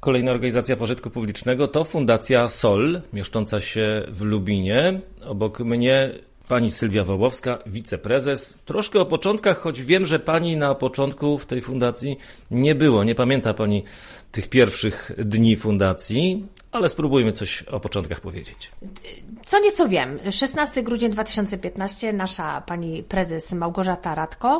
Kolejna organizacja pożytku publicznego to Fundacja SOL, mieszcząca się w Lubinie. Obok mnie pani Sylwia Wołowska, wiceprezes. Troszkę o początkach, choć wiem, że pani na początku w tej fundacji nie było. Nie pamięta pani tych pierwszych dni fundacji, ale spróbujmy coś o początkach powiedzieć. Co nieco wiem. 16 grudnia 2015 nasza pani prezes Małgorzata Radko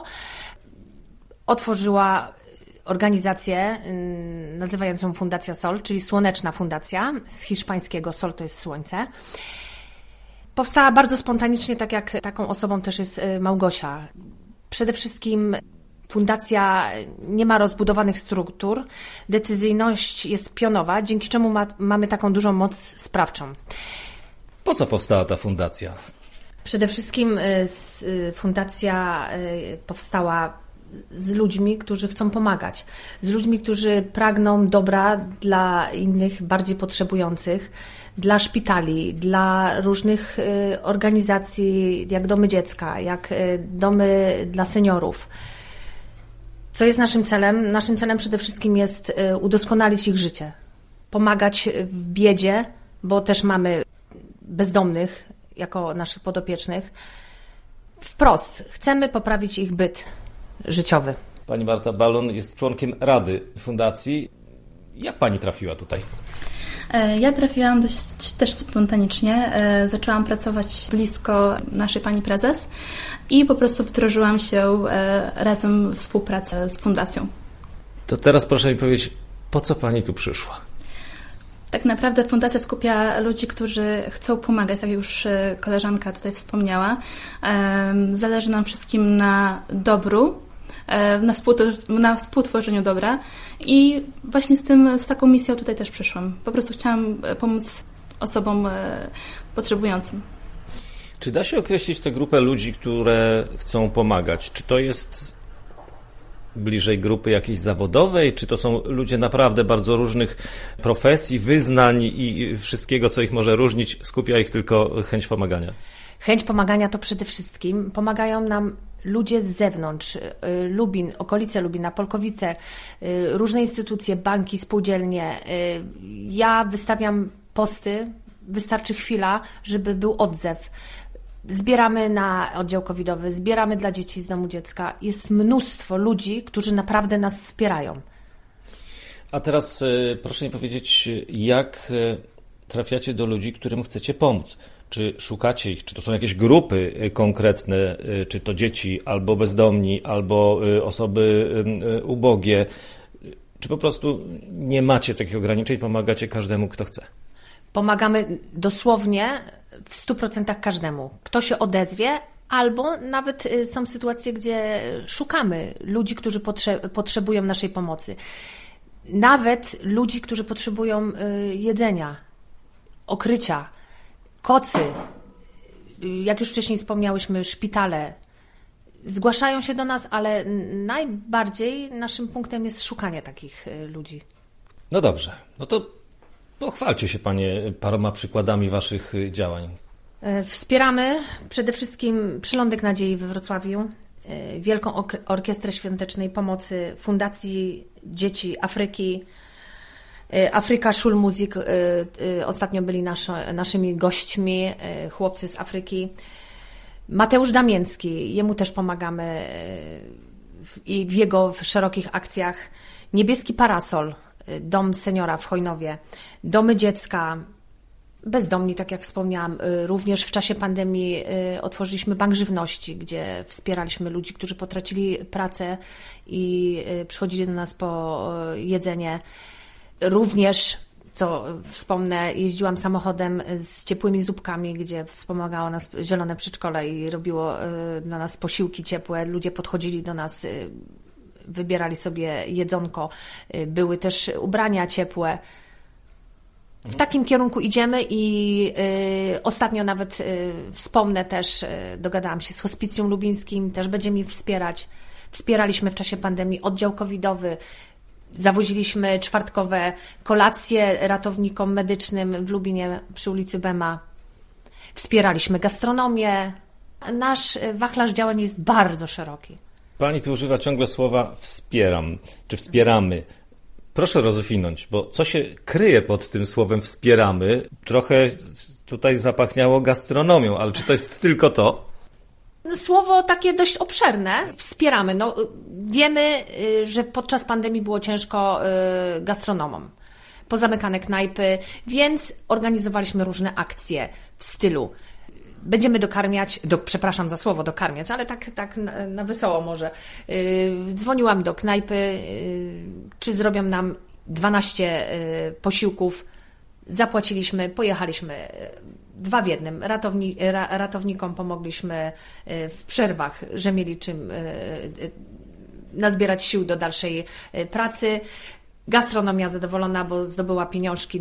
otworzyła organizację nazywającą Fundacja SOL, czyli Słoneczna Fundacja, z hiszpańskiego sol to jest słońce. Powstała bardzo spontanicznie, tak jak taką osobą też jest Małgosia. Przede wszystkim fundacja nie ma rozbudowanych struktur, decyzyjność jest pionowa, dzięki czemu mamy taką dużą moc sprawczą. Po co powstała ta fundacja? Przede wszystkim fundacja powstała z ludźmi, którzy chcą pomagać, z ludźmi, którzy pragną dobra dla innych, bardziej potrzebujących, dla szpitali, dla różnych organizacji, jak domy dziecka, jak domy dla seniorów. Co jest naszym celem? Naszym celem przede wszystkim jest udoskonalić ich życie, pomagać w biedzie, bo też mamy bezdomnych jako naszych podopiecznych. Wprost, chcemy poprawić ich byt życiowy. Pani Marta Balon jest członkiem Rady Fundacji. Jak pani trafiła tutaj? Ja trafiłam dość też spontanicznie. Zaczęłam pracować blisko naszej pani prezes i po prostu wdrożyłam się razem w współpracę z fundacją. To teraz proszę mi powiedzieć, po co pani tu przyszła? Tak naprawdę fundacja skupia ludzi, którzy chcą pomagać, tak jak już koleżanka tutaj wspomniała. Zależy nam wszystkim na dobru, na współtworzeniu dobra i właśnie z taką misją tutaj też przyszłam. Po prostu chciałam pomóc osobom potrzebującym. Czy da się określić tę grupę ludzi, które chcą pomagać? Czy to jest bliżej grupy jakiejś zawodowej, czy to są ludzie naprawdę bardzo różnych profesji, wyznań i wszystkiego, co ich może różnić, skupia ich tylko chęć pomagania? Chęć pomagania to przede wszystkim pomagają nam ludzie z zewnątrz, Lubin, okolice Lubina, Polkowice, różne instytucje, banki, spółdzielnie. Ja wystawiam posty, wystarczy chwila, żeby był odzew. Zbieramy na oddział covidowy, zbieramy dla dzieci z domu dziecka. Jest mnóstwo ludzi, którzy naprawdę nas wspierają. A teraz proszę mi powiedzieć, jak trafiacie do ludzi, którym chcecie pomóc? Czy szukacie ich? Czy to są jakieś grupy konkretne? Czy to dzieci, albo bezdomni, albo osoby ubogie? Czy po prostu nie macie takich ograniczeń, pomagacie każdemu, kto chce? Pomagamy dosłownie w 100% każdemu. Kto się odezwie, albo nawet są sytuacje, gdzie szukamy ludzi, którzy potrzebują naszej pomocy. Nawet ludzi, którzy potrzebują jedzenia, okrycia, kocy, jak już wcześniej wspomniałyśmy, szpitale. Zgłaszają się do nas, ale najbardziej naszym punktem jest szukanie takich ludzi. No dobrze, no to pochwalcie się panie paroma przykładami waszych działań. Wspieramy przede wszystkim Przylądek Nadziei we Wrocławiu, Wielką Orkiestrę Świątecznej Pomocy, Fundacji Dzieci Afryki, Afryka Schulmusik, ostatnio byli naszymi gośćmi, chłopcy z Afryki. Mateusz Damięcki, jemu też pomagamy i w jego szerokich akcjach. Niebieski Parasol, Dom Seniora w Chojnowie, Domy Dziecka, bezdomni, tak jak wspomniałam. Również w czasie pandemii otworzyliśmy Bank Żywności, gdzie wspieraliśmy ludzi, którzy potracili pracę i przychodzili do nas po jedzenie. Również, co wspomnę, jeździłam samochodem z ciepłymi zupkami, gdzie wspomagało nas Zielone Przedszkole i robiło dla nas posiłki ciepłe. Ludzie podchodzili do nas, wybierali sobie jedzonko. Były też ubrania ciepłe. W takim kierunku idziemy i ostatnio nawet wspomnę też, dogadałam się z Hospicjum Lubińskim, też będzie mi wspierać. Wspieraliśmy w czasie pandemii oddział covidowy, zawoziliśmy czwartkowe kolacje ratownikom medycznym w Lubinie przy ulicy Bema. Wspieraliśmy gastronomię. Nasz wachlarz działań jest bardzo szeroki. Pani tu używa ciągle słowa wspieram, czy wspieramy. Proszę rozwinąć, bo co się kryje pod tym słowem wspieramy? Trochę tutaj zapachniało gastronomią, ale czy to jest tylko to? Słowo takie dość obszerne. Wspieramy. No, wiemy, że podczas pandemii było ciężko gastronomom. Pozamykane knajpy, więc organizowaliśmy różne akcje w stylu będziemy dokarmiać, przepraszam za słowo dokarmiać, ale tak na wesoło może. Dzwoniłam do knajpy, czy zrobią nam 12 posiłków. Zapłaciliśmy, pojechaliśmy 2 w 1. Ratownikom pomogliśmy w przerwach, że mieli czym nazbierać sił do dalszej pracy. Gastronomia zadowolona, bo zdobyła pieniążki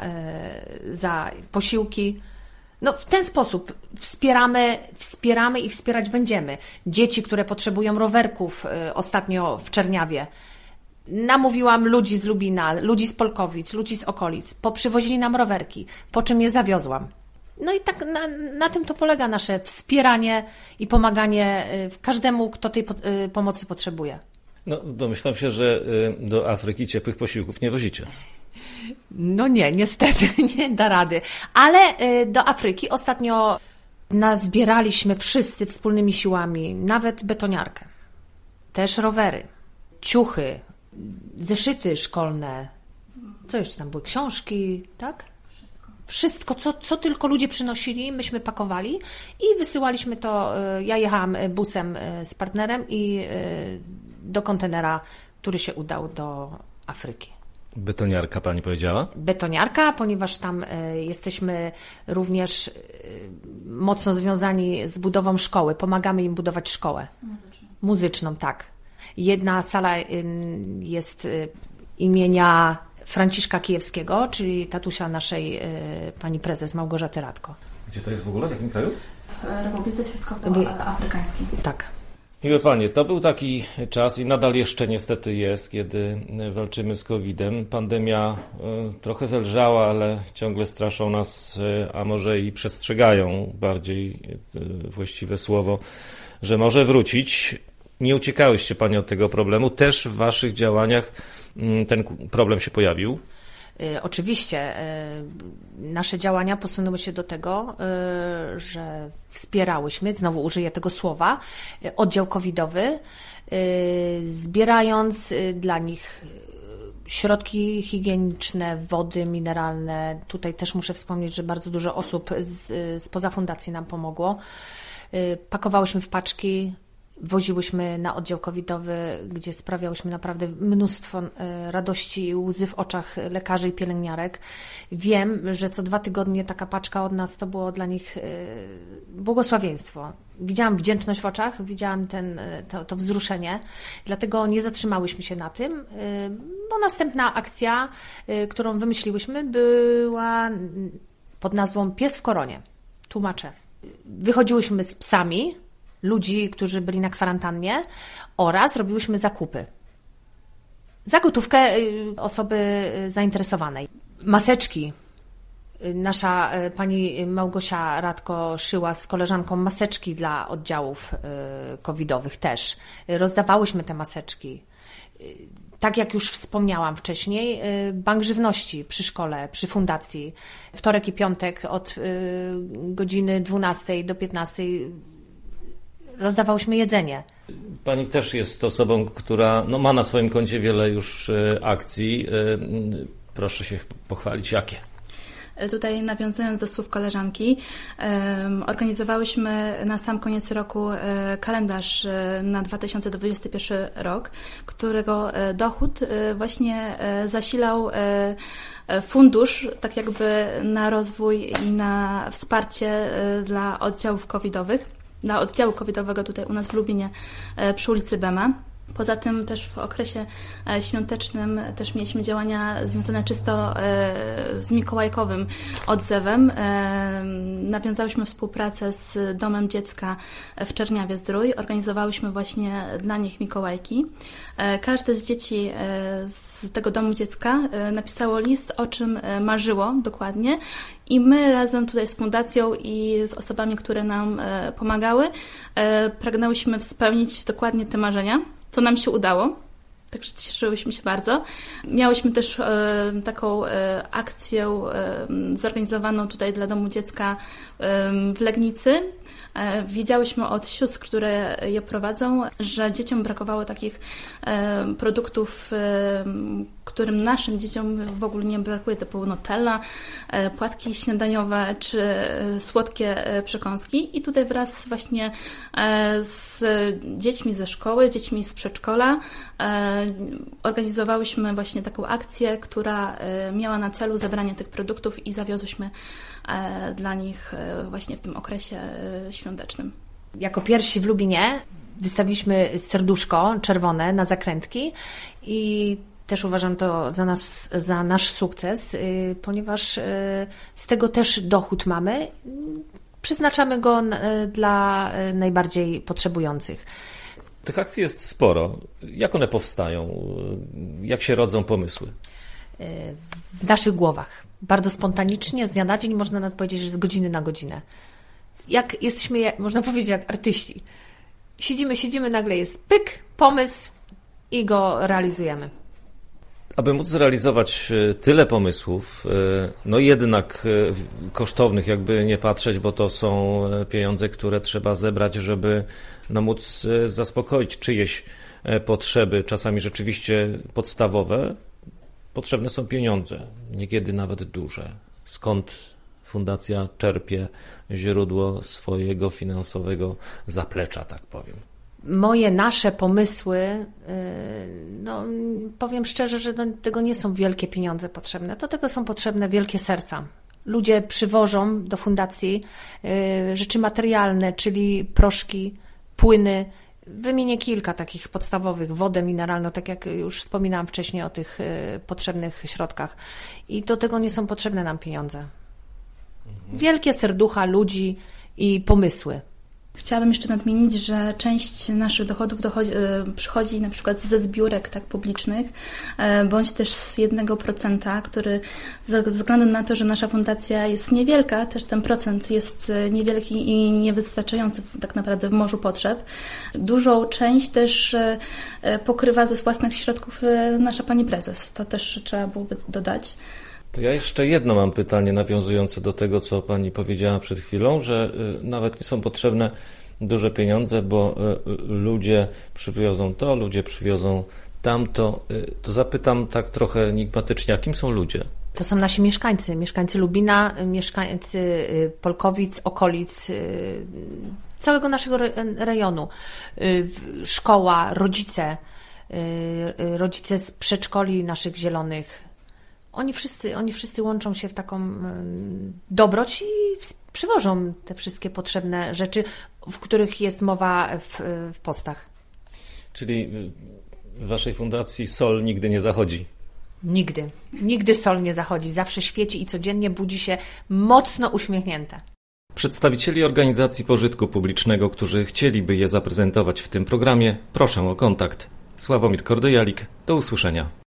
za posiłki. No, w ten sposób wspieramy i wspierać będziemy. Dzieci, które potrzebują rowerków, ostatnio w Czerniawie. Namówiłam ludzi z Lubina, ludzi z Polkowic, ludzi z okolic. Poprzywozili nam rowerki, po czym je zawiozłam. No i tak na tym to polega nasze wspieranie i pomaganie każdemu, kto tej pomocy potrzebuje. No, domyślam się, że do Afryki ciepłych posiłków nie wozicie. No nie, niestety nie da rady. Ale do Afryki ostatnio nazbieraliśmy wszyscy wspólnymi siłami, nawet betoniarkę, też rowery, ciuchy, zeszyty szkolne, co jeszcze tam były, książki, tak? Wszystko, co tylko ludzie przynosili, myśmy pakowali i wysyłaliśmy to. Ja jechałam busem z partnerem i do kontenera, który się udał do Afryki. Betoniarka pani powiedziała? Betoniarka, ponieważ tam jesteśmy również mocno związani z budową szkoły. Pomagamy im budować szkołę. Muzyczną, tak. Jedna sala jest imienia Franciszka Kijewskiego, czyli tatusia naszej pani prezes Małgorzaty Radko. Gdzie to jest w ogóle? W jakim kraju? W Republice Środkowoafrykańskiej. Tak. Miłe panie, to był taki czas i nadal jeszcze niestety jest, kiedy walczymy z COVID-em. Pandemia trochę zelżała, ale ciągle straszą nas, a może i przestrzegają, bardziej właściwe słowo, że może wrócić. Nie uciekałyście panie od tego problemu. Też w waszych działaniach ten problem się pojawił? Oczywiście nasze działania posunęły się do tego, że wspierałyśmy, znowu użyję tego słowa, oddział covidowy, zbierając dla nich środki higieniczne, wody mineralne. Tutaj też muszę wspomnieć, że bardzo dużo osób spoza fundacji nam pomogło. Pakowałyśmy w paczki, woziłyśmy na oddział covidowy, gdzie sprawiałyśmy naprawdę mnóstwo radości i łzy w oczach lekarzy i pielęgniarek. Wiem, że co 2 tygodnie taka paczka od nas to było dla nich błogosławieństwo. Widziałam wdzięczność w oczach, widziałam to wzruszenie, dlatego nie zatrzymałyśmy się na tym, bo następna akcja, którą wymyśliłyśmy, była pod nazwą Pies w koronie. Tłumaczę. Wychodziłyśmy z psami ludzi, którzy byli na kwarantannie oraz robiłyśmy zakupy. Za gotówkę osoby zainteresowanej. Maseczki. Nasza pani Małgosia Radko szyła z koleżanką maseczki dla oddziałów covidowych też. Rozdawałyśmy te maseczki. Tak jak już wspomniałam wcześniej, Bank Żywności przy szkole, przy fundacji. Wtorek i piątek od godziny 12 do 15 rozdawałyśmy jedzenie. Pani też jest osobą, która ma na swoim koncie wiele już akcji. Proszę się pochwalić, jakie? Tutaj nawiązując do słów koleżanki, organizowałyśmy na sam koniec roku kalendarz na 2021 rok, którego dochód właśnie zasilał fundusz tak jakby na rozwój i na wsparcie dla oddziałów covidowych, dla oddziału covidowego tutaj u nas w Lubinie przy ulicy Bema. Poza tym też w okresie świątecznym też mieliśmy działania związane czysto z mikołajkowym odzewem. Nawiązałyśmy współpracę z Domem Dziecka w Czerniawie-Zdrój. Organizowałyśmy właśnie dla nich mikołajki. Każde z dzieci z tego Domu Dziecka napisało list, o czym marzyło dokładnie. I my razem tutaj z fundacją i z osobami, które nam pomagały, pragnęłyśmy spełnić dokładnie te marzenia, co nam się udało. Także cieszyłyśmy się bardzo. Miałyśmy też taką akcję zorganizowaną tutaj dla Domu Dziecka w Legnicy. Wiedziałyśmy od sióstr, które je prowadzą, że dzieciom brakowało takich produktów, którym naszym dzieciom w ogóle nie brakuje, typu Nutella, płatki śniadaniowe czy słodkie przekąski. I tutaj wraz właśnie z dziećmi ze szkoły, dziećmi z przedszkola organizowałyśmy właśnie taką akcję, która miała na celu zebranie tych produktów i zawiozłyśmy dla nich właśnie w tym okresie świątecznym. Jako pierwsi w Lubinie wystawiliśmy serduszko czerwone na zakrętki i też uważam to za nasz sukces, ponieważ z tego też dochód mamy. Przeznaczamy go dla najbardziej potrzebujących. Tych akcji jest sporo. Jak one powstają? Jak się rodzą pomysły? W naszych głowach. Bardzo spontanicznie, z dnia na dzień, można nawet powiedzieć, że z godziny na godzinę. Jak jesteśmy, można powiedzieć, jak artyści. Siedzimy, nagle jest pyk, pomysł i go realizujemy. Aby móc zrealizować tyle pomysłów, no jednak kosztownych, jakby nie patrzeć, bo to są pieniądze, które trzeba zebrać, żeby móc zaspokoić czyjeś potrzeby, czasami rzeczywiście podstawowe, potrzebne są pieniądze, niekiedy nawet duże. Skąd fundacja czerpie źródło swojego finansowego zaplecza, tak powiem? Nasze pomysły, no powiem szczerze, że do tego nie są wielkie pieniądze potrzebne, do tego są potrzebne wielkie serca. Ludzie przywożą do fundacji rzeczy materialne, czyli proszki, płyny. Wymienię kilka takich podstawowych, wodę mineralną, tak jak już wspominałam wcześniej o tych potrzebnych środkach. I do tego nie są potrzebne nam pieniądze. Wielkie serducha ludzi i pomysły. Chciałabym jeszcze nadmienić, że część naszych dochodów przychodzi na przykład ze zbiórek tak publicznych, bądź też z 1%, który ze względu na to, że nasza fundacja jest niewielka, też ten procent jest niewielki i niewystarczający tak naprawdę w morzu potrzeb. Dużą część też pokrywa ze własnych środków nasza pani prezes. To też trzeba byłoby dodać. To ja jeszcze jedno mam pytanie nawiązujące do tego, co pani powiedziała przed chwilą, że nawet nie są potrzebne duże pieniądze, bo ludzie przywiozą to, ludzie przywiozą tamto. To zapytam tak trochę enigmatycznie, a kim są ludzie? To są nasi mieszkańcy Lubina, mieszkańcy Polkowic, okolic, całego naszego rejonu. Szkoła, rodzice z przedszkoli naszych zielonych. Oni wszyscy łączą się w taką dobroć i przywożą te wszystkie potrzebne rzeczy, w których jest mowa w postach. Czyli w waszej fundacji sol nigdy nie zachodzi? Nigdy sol nie zachodzi. Zawsze świeci i codziennie budzi się mocno uśmiechnięte. Przedstawicieli organizacji pożytku publicznego, którzy chcieliby je zaprezentować w tym programie, proszę o kontakt. Sławomir Kordyjalik, do usłyszenia.